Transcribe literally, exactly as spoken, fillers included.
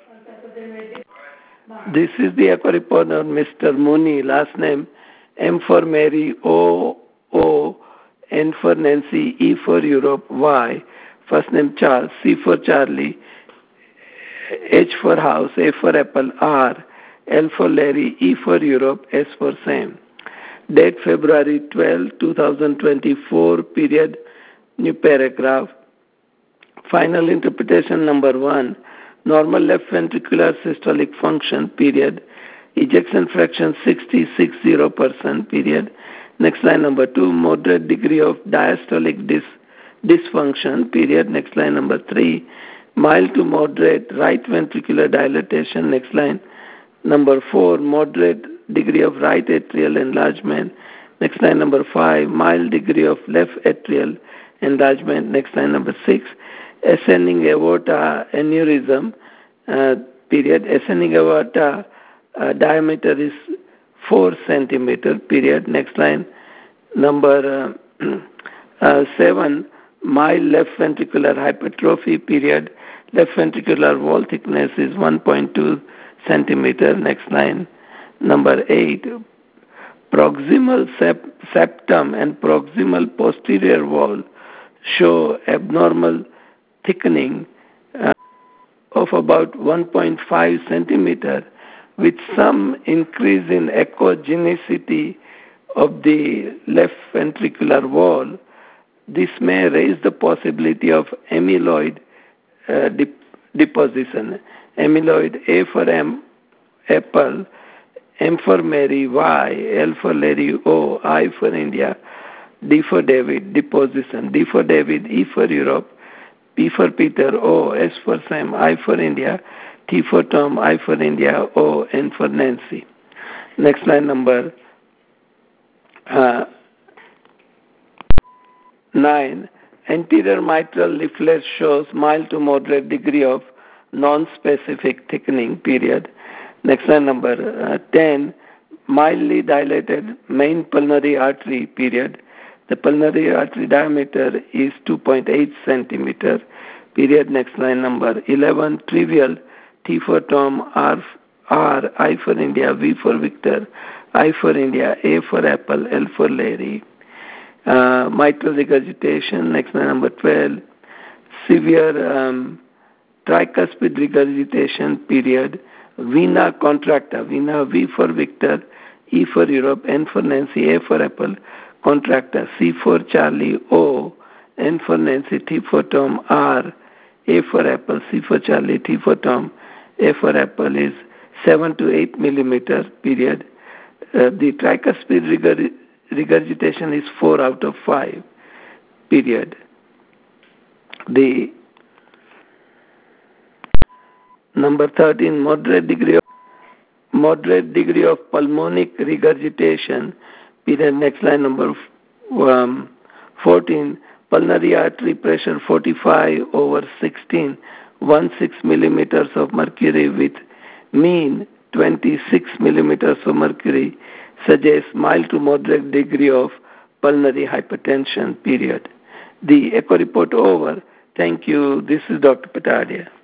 This is the echo report of Mister Mooney, last name M for Mary, O, O, N for Nancy, E for Europe, Y, first name Charles, C for Charlie, H for House, A for Apple, R, L for Larry, E for Europe, S for Sam. Date February twelfth, twenty twenty-four, period, new paragraph. Final interpretation number one, normal left ventricular systolic function, period, ejection fraction sixty-six percent, period. Next line number two, moderate degree of diastolic dis dysfunction, period. Next line number three, mild to moderate right ventricular dilatation. Next line number four, moderate degree of right atrial enlargement. Next line number five, mild degree of left atrial enlargement. Next line number six, ascending aorta aneurysm, uh, period. Ascending aorta uh, diameter is four centimeter, period. Next line number uh, uh, seven, mild left ventricular hypertrophy, period. Left ventricular wall thickness is one point two centimeter. Next line number eight, proximal sep septum and proximal posterior wall show abnormal thickening uh, of about one point five centimeter with some increase in echogenicity of the left ventricular wall. This may raise the possibility of amyloid uh, dep deposition. Amyloid, A for M, Apple, M for Mary, Y, L for Larry, O, I for India, D for David, deposition, D for David, E for Europe, P for Peter, O, S for Sam, I for India, T for Tom, I for India, O, N for Nancy. Next line number uh, nine. Anterior mitral leaflet shows mild to moderate degree of non-specific thickening, period. Next line number uh, ten. Mildly dilated main pulmonary artery, period. The pulmonary artery diameter is two point eight centimeter, period. Next line number eleven. Trivial, T for Tom, R, R, I for India, V for Victor, I for India, A for Apple, L for Larry. Uh, mitral regurgitation. Next line number twelve. Severe um, tricuspid regurgitation, period. Vena contracta, vena, V for Victor, E for Europe, N for Nancy, A for Apple, contracta, C for Charlie, O, N for Nancy, T for Tom, R, A for Apple, C for Charlie, T for Tom, A for Apple is seven to eight millimeters, period. Uh, the tricuspid regur regurgitation is four out of five, period. The number thirteen, moderate degree of moderate degree of pulmonic regurgitation, period. Next line number um, fourteen, pulmonary artery pressure forty-five over sixteen, one point six millimeters of mercury with mean twenty-six millimeters of mercury suggests mild to moderate degree of pulmonary hypertension, period. The echo report over. Thank you. This is Doctor Patadia.